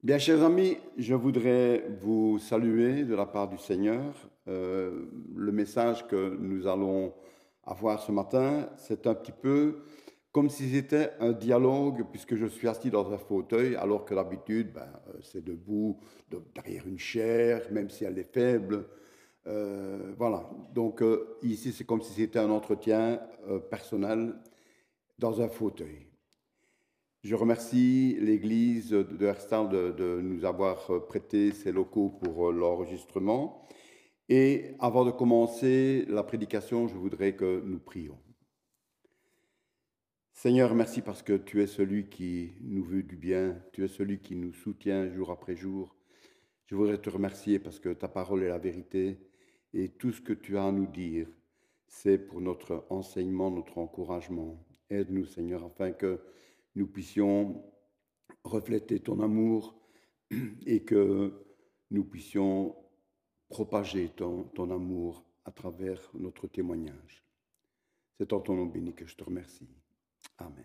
Bien, chers amis, je voudrais vous saluer de la part du Seigneur. Le message que nous allons avoir ce matin, c'est un petit peu comme si c'était un dialogue, puisque je suis assis dans un fauteuil, alors que d'habitude, c'est debout, derrière une chaire, même si elle est faible. Voilà. Donc ici, c'est comme si c'était un entretien personnel dans un fauteuil. Je remercie l'Église de Herstal de nous avoir prêté ces locaux pour l'enregistrement. Et avant de commencer la prédication, je voudrais que nous prions. Seigneur, merci parce que tu es celui qui nous veut du bien, tu es celui qui nous soutient jour après jour. Je voudrais te remercier parce que ta parole est la vérité et tout ce que tu as à nous dire, c'est pour notre enseignement, notre encouragement. Aide-nous, Seigneur, afin que nous puissions refléter ton amour et que nous puissions propager ton amour à travers notre témoignage. C'est en ton nom béni que je te remercie. Amen.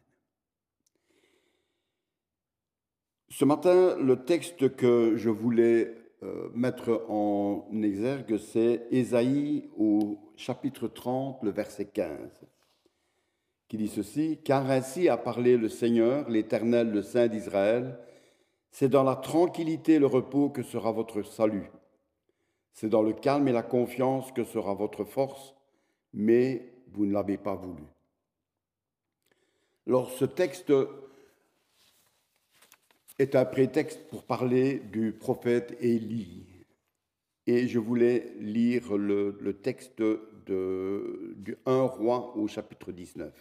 Ce matin, le texte que je voulais mettre en exergue, c'est Ésaïe au chapitre 30, le verset 15, qui dit ceci: « Car ainsi a parlé le Seigneur, l'Éternel, le Saint d'Israël, c'est dans la tranquillité et le repos que sera votre salut. C'est dans le calme et la confiance que sera votre force, mais vous ne l'avez pas voulu. » Alors, ce texte est un prétexte pour parler du prophète Élie. Et je voulais lire le texte du 1 roi au chapitre 19.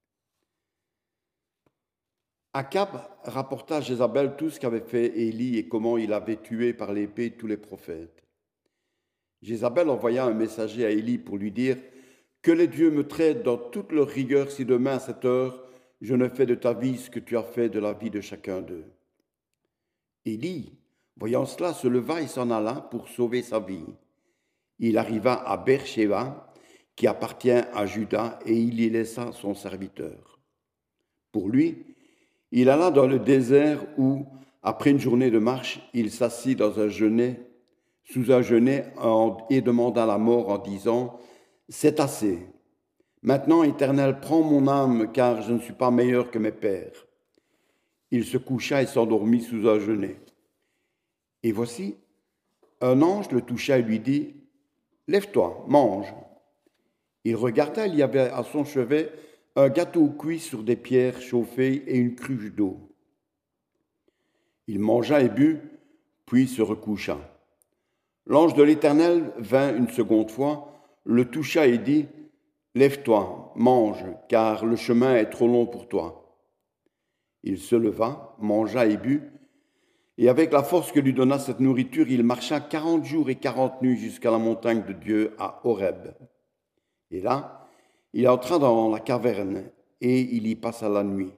Akab rapporta à Jézabel tout ce qu'avait fait Élie et comment il avait tué par l'épée tous les prophètes. Jézabel envoya un messager à Élie pour lui dire: « Que les dieux me traitent dans toute leur rigueur si demain à cette heure je ne fais de ta vie ce que tu as fait de la vie de chacun d'eux. » Élie, voyant cela, se leva et s'en alla pour sauver sa vie. Il arriva à Beersheba, qui appartient à Juda, et il y laissa son serviteur. Pour lui, il alla dans le désert où, après une journée de marche, il s'assit sous un genêt et demanda la mort en disant: « C'est assez. Maintenant, Éternel, prends mon âme, car je ne suis pas meilleur que mes pères. » Il se coucha et s'endormit sous un genêt. Et voici, un ange le toucha et lui dit: « Lève-toi, mange. » Il regarda, il y avait à son chevet un gâteau cuit sur des pierres chauffées et une cruche d'eau. Il mangea et but, puis se recoucha. L'ange de l'Éternel vint une seconde fois, le toucha et dit: « Lève-toi, mange, car le chemin est trop long pour toi. » Il se leva, mangea et but, et avec la force que lui donna cette nourriture, il marcha 40 jours et 40 nuits jusqu'à la montagne de Dieu à Horeb. Et là, il entra dans la caverne et il y passa la nuit.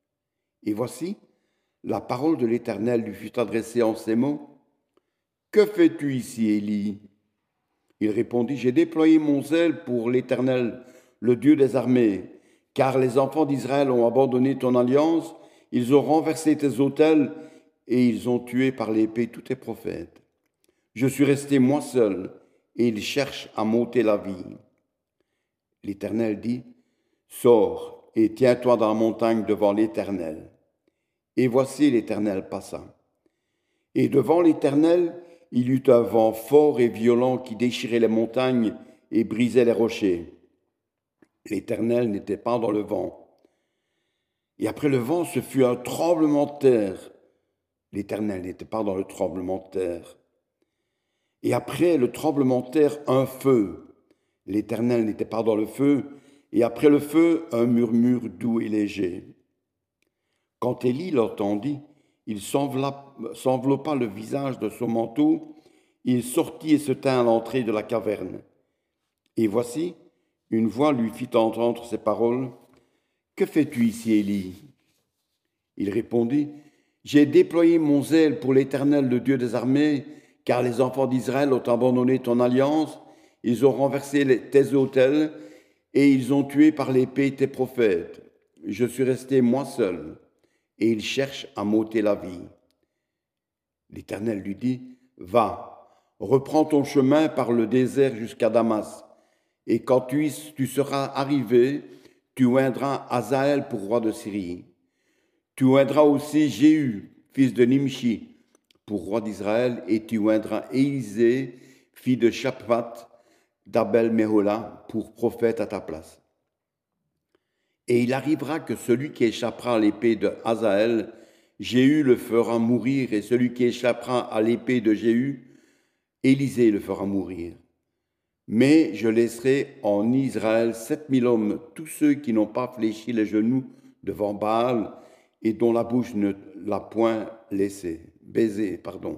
Et voici, la parole de l'Éternel lui fut adressée en ces mots: « Que fais-tu ici, Élie ?» Il répondit: « J'ai déployé mon zèle pour l'Éternel, le Dieu des armées, car les enfants d'Israël ont abandonné ton alliance, ils ont renversé tes autels et ils ont tué par l'épée tous tes prophètes. Je suis resté moi seul et ils cherchent à m'ôter la vie. » L'Éternel dit: « Sors et tiens-toi dans la montagne devant l'Éternel. » Et voici, l'Éternel passa. Et devant l'Éternel, il y eut un vent fort et violent qui déchirait les montagnes et brisait les rochers. L'Éternel n'était pas dans le vent. Et après le vent, ce fut un tremblement de terre. L'Éternel n'était pas dans le tremblement de terre. Et après le tremblement de terre, un feu. L'Éternel n'était pas dans le feu. Et après le feu, un murmure doux et léger. Quand Élie l'entendit, il s'enveloppa le visage de son manteau, il sortit et se tint à l'entrée de la caverne. Et voici, une voix lui fit entendre ces paroles: « Que fais-tu ici, Élie ?» Il répondit: « J'ai déployé mon zèle pour l'Éternel, le Dieu des armées, car les enfants d'Israël ont abandonné ton alliance, ils ont renversé tes autels et ils ont tué par l'épée tes prophètes. Je suis resté moi seul, et ils cherchent à m'ôter la vie. » L'Éternel lui dit, « Va, reprends ton chemin par le désert jusqu'à Damas, et quand tu seras arrivé, tu oindras Hazaël pour roi de Syrie. Tu oindras aussi Jéhu, fils de Nimshi, pour roi d'Israël, et tu oindras Élisée, fils de Shaphat, d'Abel-Méhola, pour prophète à ta place. Et il arrivera que celui qui échappera à l'épée de Hazaël, Jéhu le fera mourir, et celui qui échappera à l'épée de Jéhu, Élisée le fera mourir. Mais je laisserai en Israël 7000 hommes, tous ceux qui n'ont pas fléchi les genoux devant Baal et dont la bouche ne l'a point baisé.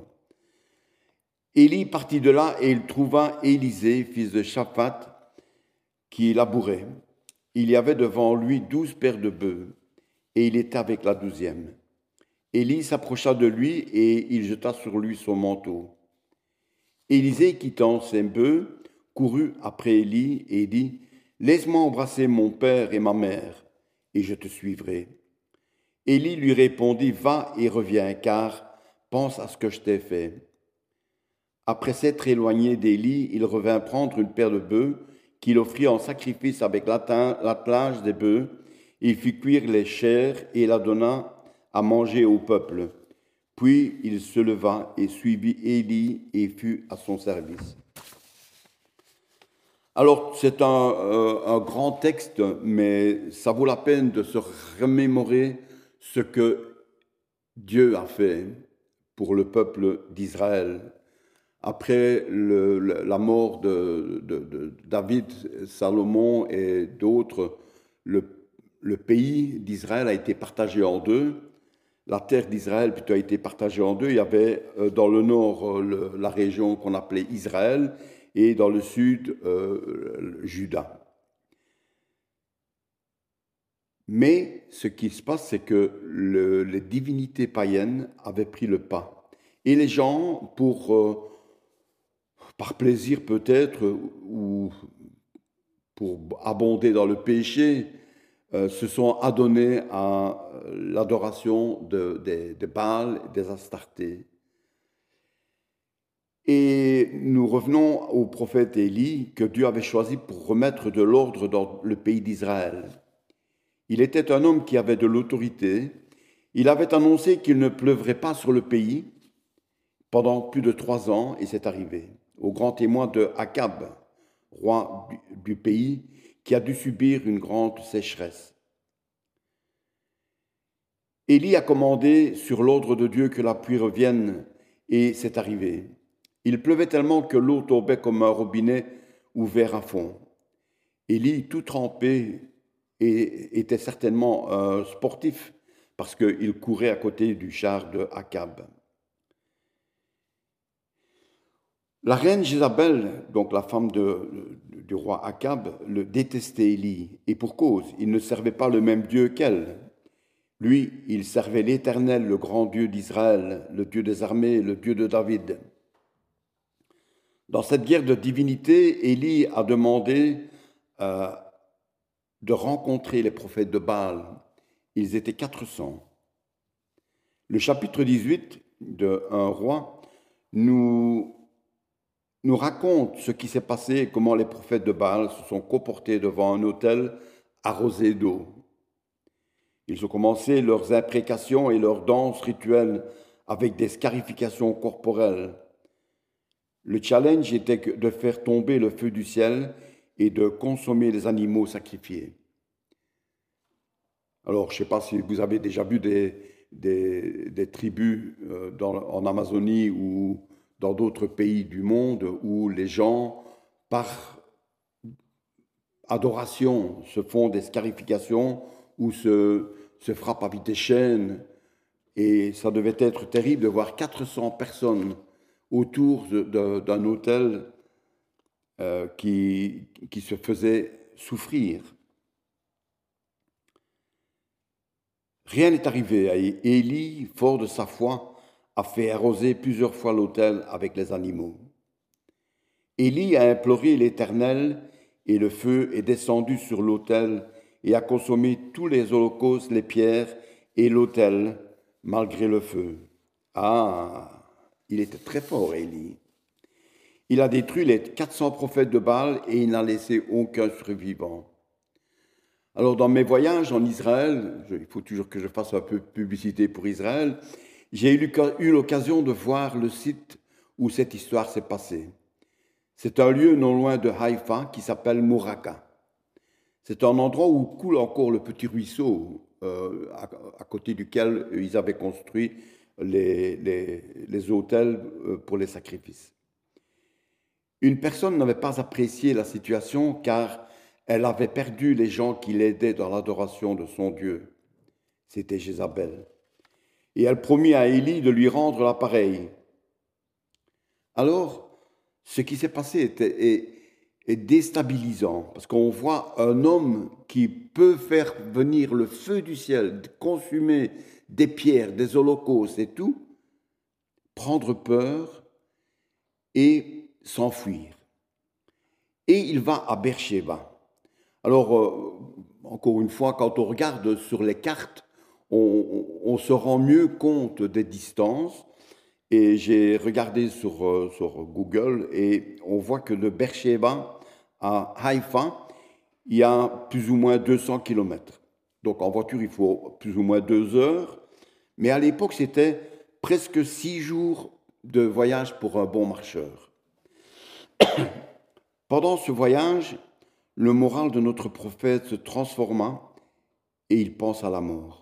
Élie partit de là et il trouva Élisée, fils de Shaphat, qui labourait. Il y avait devant lui 12 paires de bœufs, et il était avec la 12e. Élie s'approcha de lui et il jeta sur lui son manteau. Élisée, quittant ses bœufs, courut après Élie et dit, « Laisse-moi embrasser mon père et ma mère, et je te suivrai. » Élie lui répondit, « Va et reviens, car pense à ce que je t'ai fait. » Après s'être éloigné d'Élie, il revint prendre une paire de bœufs qu'il offrit en sacrifice avec l'attelage des bœufs. Il fit cuire les chairs et la donna à manger au peuple. Puis il se leva et suivit Élie et fut à son service. Alors, c'est un grand texte, mais ça vaut la peine de se remémorer ce que Dieu a fait pour le peuple d'Israël. Après la mort de David, Salomon et d'autres, le pays d'Israël a été partagé en deux. La terre d'Israël plutôt a été partagée en deux. Il y avait dans le nord la région qu'on appelait Israël et dans le sud Juda. Mais ce qui se passe, c'est que les divinités païennes avaient pris le pas. Et les gens, par plaisir peut-être, ou pour abonder dans le péché, se sont adonnés à l'adoration de Baal, des Astartés. Et nous revenons au prophète Élie que Dieu avait choisi pour remettre de l'ordre dans le pays d'Israël. Il était un homme qui avait de l'autorité. Il avait annoncé qu'il ne pleuvrait pas sur le pays pendant plus de 3 ans, et c'est arrivé, au grand témoin de Akab, roi du pays, qui a dû subir une grande sécheresse. Élie a commandé sur l'ordre de Dieu que la pluie revienne, et c'est arrivé. Il pleuvait tellement que l'eau tombait comme un robinet ouvert à fond. Élie, tout trempé, était certainement un sportif parce qu'il courait à côté du char de Akab. La reine Jézabel, donc la femme du roi Akab, le détestait Élie, et pour cause, il ne servait pas le même Dieu qu'elle. Lui, il servait l'Éternel, le grand Dieu d'Israël, le Dieu des armées, le Dieu de David. Dans cette guerre de divinité, Élie a demandé de rencontrer les prophètes de Baal. Ils étaient 400. Le chapitre 18 de Un roi nous raconte ce qui s'est passé et comment les prophètes de Baal se sont comportés devant un autel arrosé d'eau. Ils ont commencé leurs imprécations et leurs danses rituelles avec des scarifications corporelles. Le challenge était de faire tomber le feu du ciel et de consommer les animaux sacrifiés. Alors, je ne sais pas si vous avez déjà vu des tribus en Amazonie ou dans d'autres pays du monde où les gens, par adoration, se font des scarifications ou se frappent avec des chaînes. Et ça devait être terrible de voir 400 personnes autour d'un autel qui se faisait souffrir. Rien n'est arrivé à Élie, fort de sa foi, a fait arroser plusieurs fois l'autel avec les animaux. Élie a imploré l'Éternel, et le feu est descendu sur l'autel et a consommé tous les holocaustes, les pierres et l'autel, malgré le feu. Ah, Il était très fort, Élie. Il a détruit les 400 prophètes de Baal et il n'a laissé aucun survivant. Alors, dans mes voyages en Israël, il faut toujours que je fasse un peu de publicité pour Israël, j'ai eu l'occasion de voir le site où cette histoire s'est passée. C'est un lieu non loin de Haïfa qui s'appelle Mouraka. C'est un endroit où coule encore le petit ruisseau à côté duquel ils avaient construit les autels pour les sacrifices. Une personne n'avait pas apprécié la situation car elle avait perdu les gens qui l'aidaient dans l'adoration de son Dieu. C'était Jézabel. Et elle promit à Élie de lui rendre l'appareil. Alors, ce qui s'est passé est déstabilisant, parce qu'on voit un homme qui peut faire venir le feu du ciel, consumer des pierres, des holocaustes et tout, prendre peur et s'enfuir. Et il va à Beersheba. Alors, encore une fois, quand on regarde sur les cartes, on se rend mieux compte des distances. Et j'ai regardé sur Google et on voit que de Beersheba à Haïfa, il y a plus ou moins 200 kilomètres. Donc en voiture, il faut plus ou moins 2 heures. Mais à l'époque, c'était presque 6 jours de voyage pour un bon marcheur. Pendant ce voyage, le moral de notre prophète se transforma et il pense à la mort.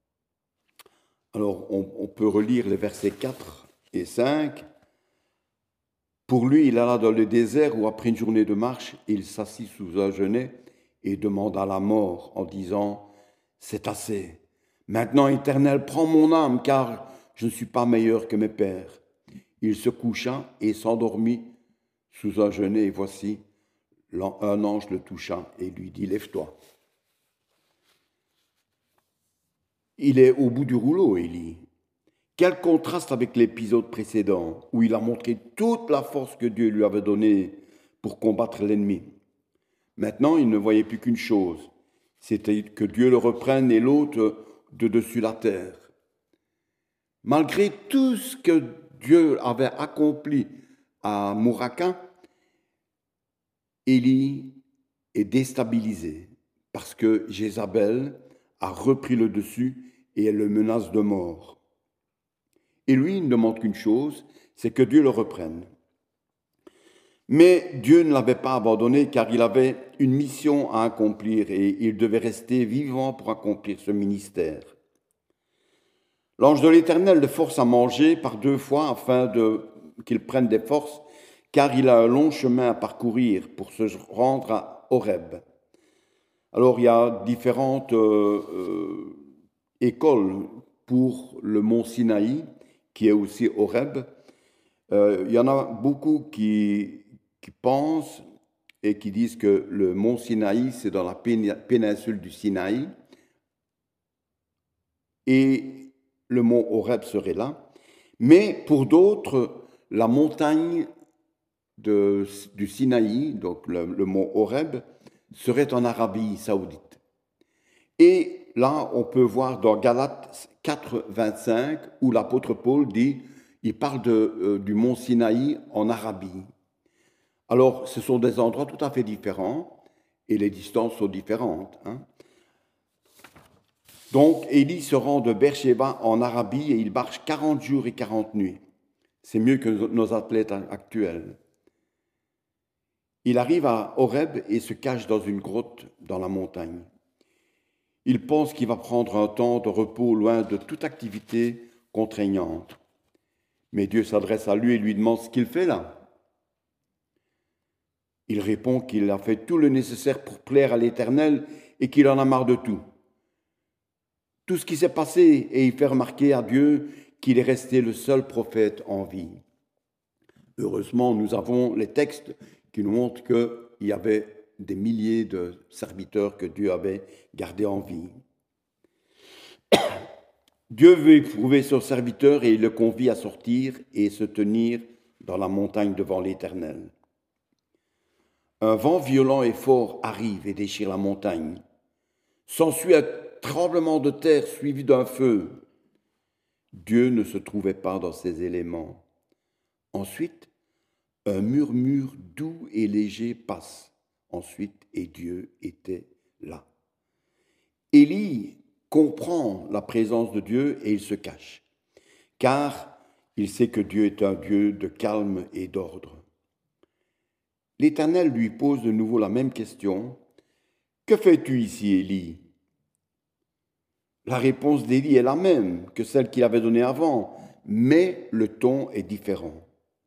Alors on peut relire les versets 4 et 5, pour lui, il alla dans le désert où, après une journée de marche, il s'assit sous un genêt et demanda la mort en disant « C'est assez. Maintenant, Éternel, prends mon âme, car je ne suis pas meilleur que mes pères. » Il se coucha et s'endormit sous un genêt, et voici, un ange le toucha et lui dit « Lève-toi. » Il est au bout du rouleau, Élie. Quel contraste avec l'épisode précédent, où il a montré toute la force que Dieu lui avait donnée pour combattre l'ennemi. Maintenant, il ne voyait plus qu'une chose, c'était que Dieu le reprenne et l'ôte de dessus la terre. Malgré tout ce que Dieu avait accompli à Mouraka, Élie est déstabilisé parce que Jézabel a repris le dessus et elle le menace de mort. Et lui, il ne demande qu'une chose, c'est que Dieu le reprenne. Mais Dieu ne l'avait pas abandonné car il avait une mission à accomplir et il devait rester vivant pour accomplir ce ministère. L'ange de l'Éternel le force à manger par 2 fois afin qu'il prenne des forces, car il a un long chemin à parcourir pour se rendre à Horeb. Alors il y a différentes écoles pour le mont Sinaï, qui est aussi Horeb. Il y en a beaucoup qui pensent et qui disent que le mont Sinaï, c'est dans la péninsule du Sinaï, et le mont Horeb serait là. Mais pour d'autres, la montagne du Sinaï, donc le mont Horeb, serait en Arabie saoudite. Et là, on peut voir dans Galates 4, 25, où l'apôtre Paul dit, il parle du mont Sinaï en Arabie. Alors, ce sont des endroits tout à fait différents, et les distances sont différentes. Donc, Élie se rend de Beersheba en Arabie et il marche 40 jours et 40 nuits. C'est mieux que nos athlètes actuels. Il arrive à Horeb et se cache dans une grotte dans la montagne. Il pense qu'il va prendre un temps de repos loin de toute activité contraignante. Mais Dieu s'adresse à lui et lui demande ce qu'il fait là. Il répond qu'il a fait tout le nécessaire pour plaire à l'Éternel et qu'il en a marre de tout. Tout ce qui s'est passé, et il fait remarquer à Dieu qu'il est resté le seul prophète en vie. Heureusement, nous avons les textes qui nous montrent qu'il y avait des milliers de serviteurs que Dieu avait gardés en vie. Dieu veut éprouver son serviteur et il le convie à sortir et se tenir dans la montagne devant l'Éternel. Un vent violent et fort arrive et déchire la montagne. S'ensuit un tremblement de terre suivi d'un feu. Dieu ne se trouvait pas dans ces éléments. Ensuite, un murmure doux et léger passe. Ensuite, et Dieu était là. Élie comprend la présence de Dieu et il se cache, car il sait que Dieu est un Dieu de calme et d'ordre. L'Éternel lui pose de nouveau la même question. « Que fais-tu ici, Élie ?» La réponse d'Élie est la même que celle qu'il avait donnée avant, mais le ton est différent.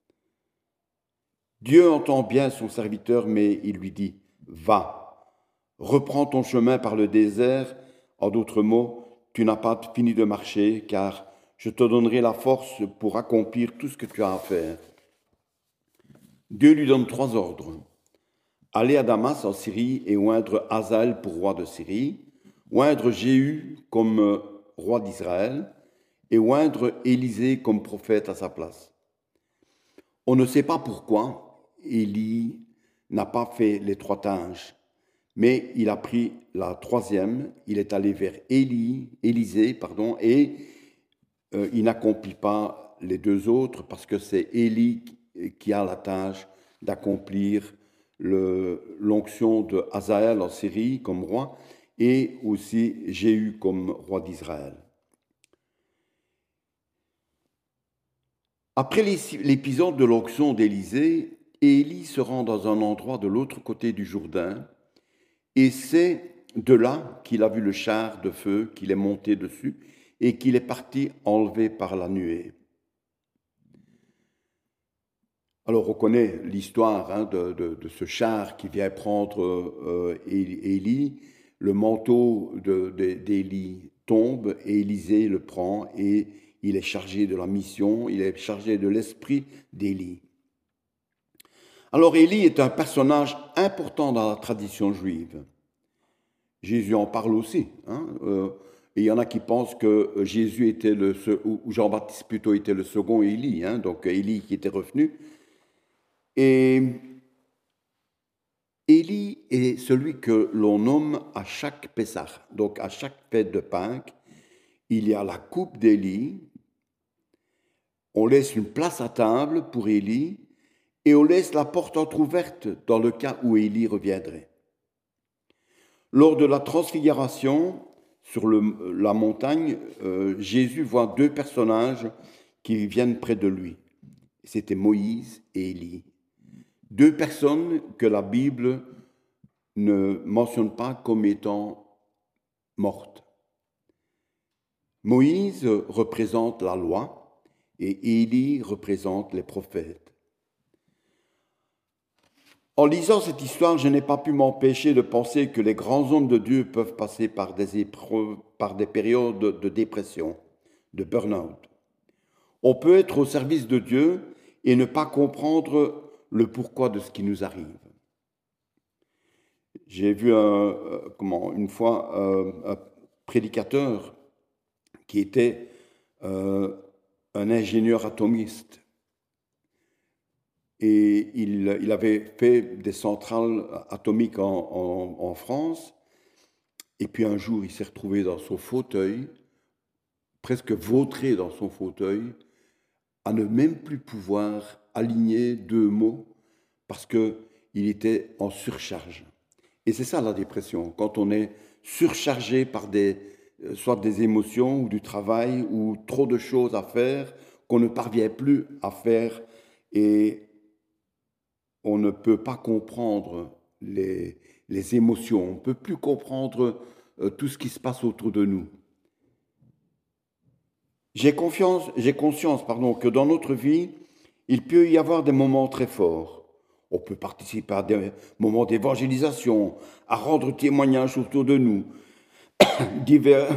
Dieu entend bien son serviteur, mais il lui dit « Va, reprends ton chemin par le désert. » En d'autres mots, tu n'as pas fini de marcher, car je te donnerai la force pour accomplir tout ce que tu as à faire. Dieu lui donne 3 ordres. Aller à Damas en Syrie et oindre Hazaël pour roi de Syrie, oindre Jéhu comme roi d'Israël et oindre Élisée comme prophète à sa place. On ne sait pas pourquoi Élie n'a pas fait les 3 tâches, mais il a pris la 3e, il est allé vers Élisée, et il n'accomplit pas les 2 autres parce que c'est Élie qui a la tâche d'accomplir l'onction de Hazaël en Syrie comme roi et aussi Jéhu comme roi d'Israël. Après l'épisode de l'onction d'Élisée, Élie se rend dans un endroit de l'autre côté du Jourdain et c'est de là qu'il a vu le char de feu, qu'il est monté dessus et qu'il est parti enlevé par la nuée. Alors, on connaît l'histoire de ce char qui vient prendre Élie. Le manteau d'Élie tombe et Élisée le prend et il est chargé de la mission, il est chargé de l'esprit d'Élie. Alors, Élie est un personnage important dans la tradition juive. Jésus en parle aussi. Et il y en a qui pensent que Jésus était ou Jean-Baptiste plutôt était le second Élie, donc Élie qui était revenu. Et Élie est celui que l'on nomme à chaque Pessah, donc à chaque fête de Pâques, il y a la coupe d'Élie, on laisse une place à table pour Élie et on laisse la porte entrouverte dans le cas où Élie reviendrait. Lors de la transfiguration sur la montagne, Jésus voit 2 personnages qui viennent près de lui. C'était Moïse et Élie. 2 personnes que la Bible ne mentionne pas comme étant mortes. Moïse représente la loi et Élie représente les prophètes. En lisant cette histoire, je n'ai pas pu m'empêcher de penser que les grands hommes de Dieu peuvent passer par des épreuves, par des périodes de dépression, de burn-out. On peut être au service de Dieu et ne pas comprendre le pourquoi de ce qui nous arrive. J'ai vu une fois un prédicateur qui était un ingénieur atomiste et il avait fait des centrales atomiques en France et puis un jour il s'est retrouvé dans son fauteuil, presque vautré dans son fauteuil, à ne même plus pouvoir aligner 2 mots parce qu'il était en surcharge. Et c'est ça la dépression, quand on est surchargé par soit des émotions ou du travail ou trop de choses à faire qu'on ne parvient plus à faire et on ne peut pas comprendre les émotions, on ne peut plus comprendre tout ce qui se passe autour de nous. J'ai conscience que dans notre vie, il peut y avoir des moments très forts. On peut participer à des moments d'évangélisation, à rendre témoignage autour de nous, divers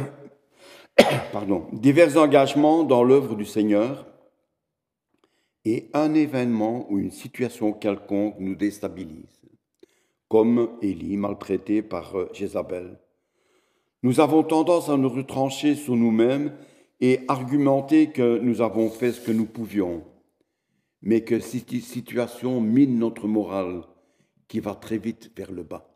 engagements dans l'œuvre du Seigneur et un événement ou une situation quelconque nous déstabilise, comme Élie maltraité par Jézabel. Nous avons tendance à nous retrancher sur nous-mêmes et argumenter que nous avons fait ce que nous pouvions, mais que cette situation mine notre morale qui va très vite vers le bas.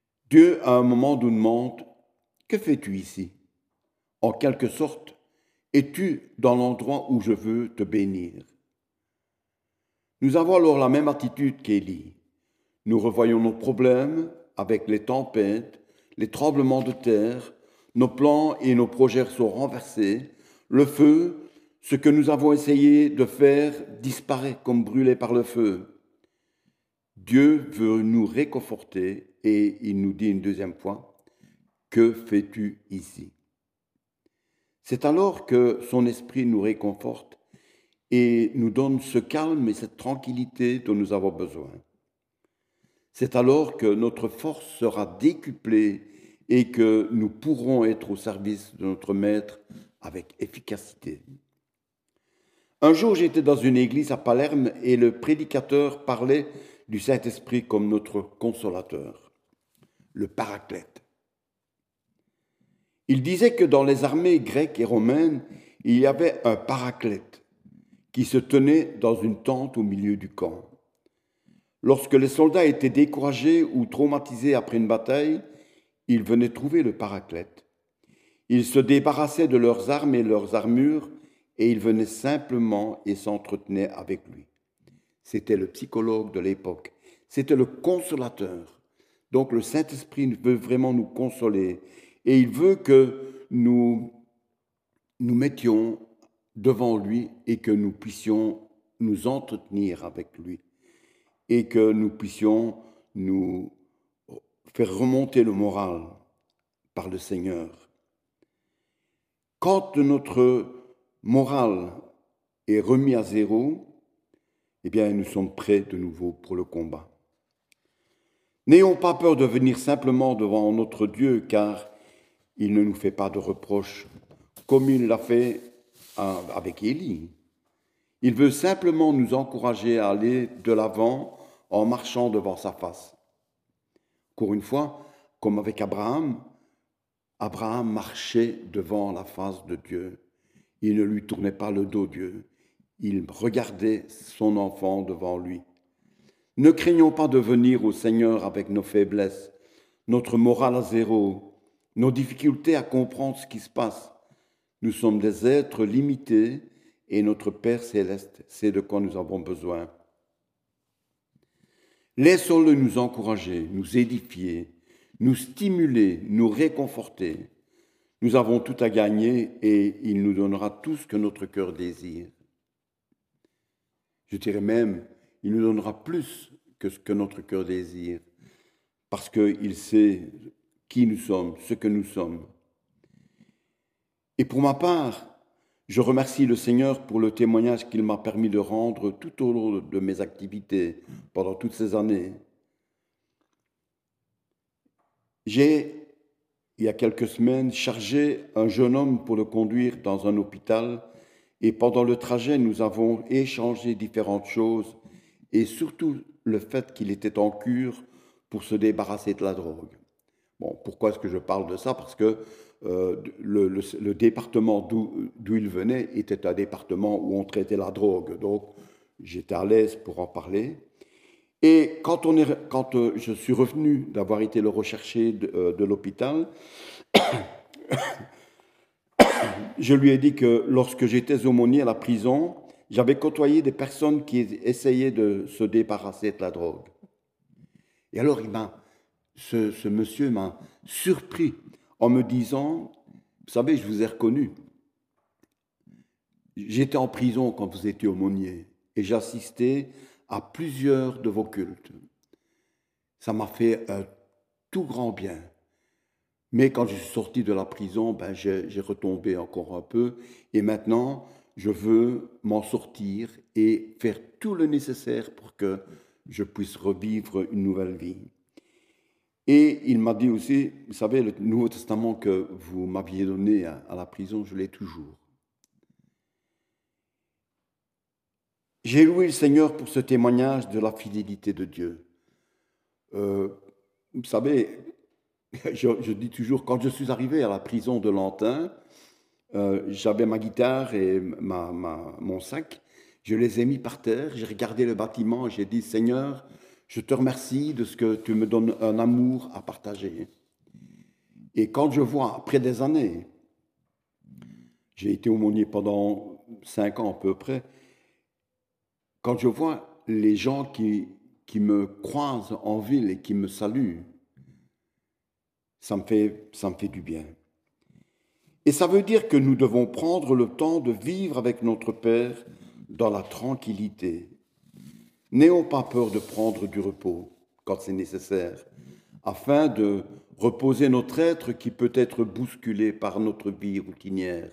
Dieu, à un moment, nous demande « Que fais-tu ici ?» En quelque sorte, Es-tu dans l'endroit où je veux te bénir? Nous avons alors la même attitude qu'Élie. Nous revoyons nos problèmes avec les tempêtes, les tremblements de terre, nos plans et nos projets sont renversés, le feu, ce que nous avons essayé de faire disparaît comme brûlé par le feu. Dieu veut nous réconforter et il nous dit une deuxième fois, « Que fais-tu ici ?» C'est alors que son esprit nous réconforte et nous donne ce calme et cette tranquillité dont nous avons besoin. C'est alors que notre force sera décuplée et que nous pourrons être au service de notre Maître avec efficacité. Un jour, j'étais dans une église à Palerme et le prédicateur parlait du Saint-Esprit comme notre consolateur, le Paraclète. Il disait que dans les armées grecques et romaines, il y avait un Paraclète qui se tenait dans une tente au milieu du camp. Lorsque les soldats étaient découragés ou traumatisés après une bataille, ils venaient trouver le Paraclète. Ils se débarrassaient de leurs armes et leurs armures et ils venaient simplement et s'entretenaient avec lui. C'était le psychologue de l'époque. C'était le consolateur. Donc le Saint-Esprit veut vraiment nous consoler et il veut que nous mettions devant lui et que nous puissions nous entretenir avec lui et que nous puissions nous faire remonter le moral par le Seigneur. Quand notre moral est remis à zéro, eh bien, nous sommes prêts de nouveau pour le combat. N'ayons pas peur de venir simplement devant notre Dieu, car il ne nous fait pas de reproches, comme il l'a fait avec Élie. Il veut simplement nous encourager à aller de l'avant en marchant devant sa face. Encore une fois, comme avec Abraham, Abraham marchait devant la face de Dieu. Il ne lui tournait pas le dos, Dieu. Il regardait son enfant devant lui. Ne craignons pas de venir au Seigneur avec nos faiblesses, notre morale à zéro, nos difficultés à comprendre ce qui se passe. Nous sommes des êtres limités et notre Père céleste sait de quoi nous avons besoin. Laissons-le nous encourager, nous édifier, nous stimuler, nous réconforter. Nous avons tout à gagner et il nous donnera tout ce que notre cœur désire. Je dirais même, il nous donnera plus que ce que notre cœur désire, parce qu'il sait qui nous sommes, ce que nous sommes. Et pour ma part, je remercie le Seigneur pour le témoignage qu'il m'a permis de rendre tout au long de mes activités pendant toutes ces années. J'ai, il y a quelques semaines, chargé un jeune homme pour le conduire dans un hôpital et pendant le trajet, nous avons échangé différentes choses et surtout le fait qu'il était en cure pour se débarrasser de la drogue. Bon, pourquoi est-ce que je parle de ça? Parce que le département d'où il venait était un département où on traitait la drogue. Donc, j'étais à l'aise pour en parler. Et quand je suis revenu d'avoir été le recherché de l'hôpital, je lui ai dit que lorsque j'étais aumônier à la prison, j'avais côtoyé des personnes qui essayaient de se débarrasser de la drogue. Et alors, ce monsieur m'a surpris en me disant, vous savez, je vous ai reconnu. J'étais en prison quand vous étiez aumônier et j'assistais à plusieurs de vos cultes. Ça m'a fait un tout grand bien. Mais quand je suis sorti de la prison, j'ai retombé encore un peu et maintenant, je veux m'en sortir et faire tout le nécessaire pour que je puisse revivre une nouvelle vie. Et il m'a dit aussi, vous savez, le Nouveau Testament que vous m'aviez donné à la prison, je l'ai toujours. J'ai loué le Seigneur pour ce témoignage de la fidélité de Dieu. Vous savez, je dis toujours, quand je suis arrivé à la prison de Lantin, j'avais ma guitare et mon sac, je les ai mis par terre, j'ai regardé le bâtiment, j'ai dit, Seigneur, je te remercie de ce que tu me donnes un amour à partager. Et quand je vois, après des années, J'ai été aumônier pendant 5 ans à peu près. Quand je vois les gens qui me croisent en ville et qui me saluent, ça me fait du bien. Et ça veut dire que nous devons prendre le temps de vivre avec notre Père dans la tranquillité. N'ayons pas peur de prendre du repos quand c'est nécessaire, afin de reposer notre être qui peut être bousculé par notre vie routinière.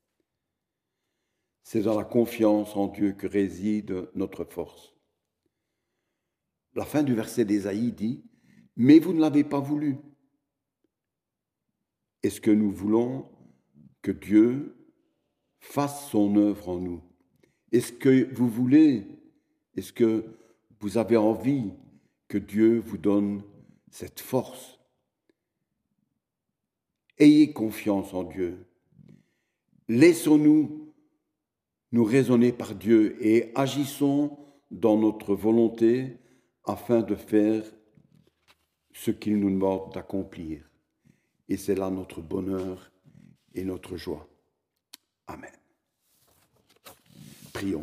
C'est dans la confiance en Dieu que réside notre force. La fin du verset d'Ésaïe dit « Mais vous ne l'avez pas voulu ». Est-ce que nous voulons que Dieu fasse son œuvre en nous? Est-ce que vous voulez, est-ce que vous avez envie que Dieu vous donne cette force? Ayez confiance en Dieu. Laissons-nous nous raisonner par Dieu et agissons dans notre volonté afin de faire ce qu'il nous demande d'accomplir. Et c'est là notre bonheur et notre joie. Amen. Prions.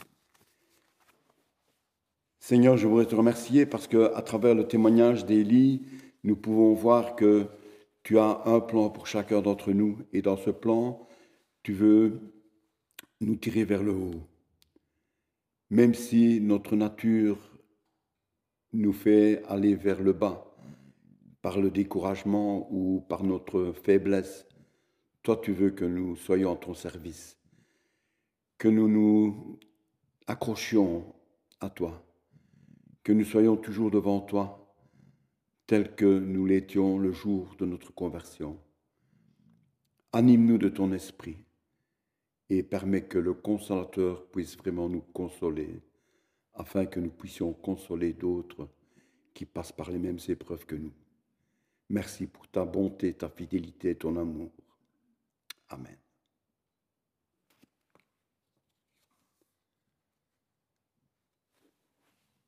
Seigneur, je voudrais te remercier parce qu'à travers le témoignage d'Élie, nous pouvons voir que tu as un plan pour chacun d'entre nous. Et dans ce plan, tu veux nous tirer vers le haut. Même si notre nature nous fait aller vers le bas, par le découragement ou par notre faiblesse, toi tu veux que nous soyons à ton service, que nous nous accrochions à toi, que nous soyons toujours devant toi, tels que nous l'étions le jour de notre conversion. Anime-nous de ton esprit et permets que le Consolateur puisse vraiment nous consoler, afin que nous puissions consoler d'autres qui passent par les mêmes épreuves que nous. Merci pour ta bonté, ta fidélité et ton amour. Amen.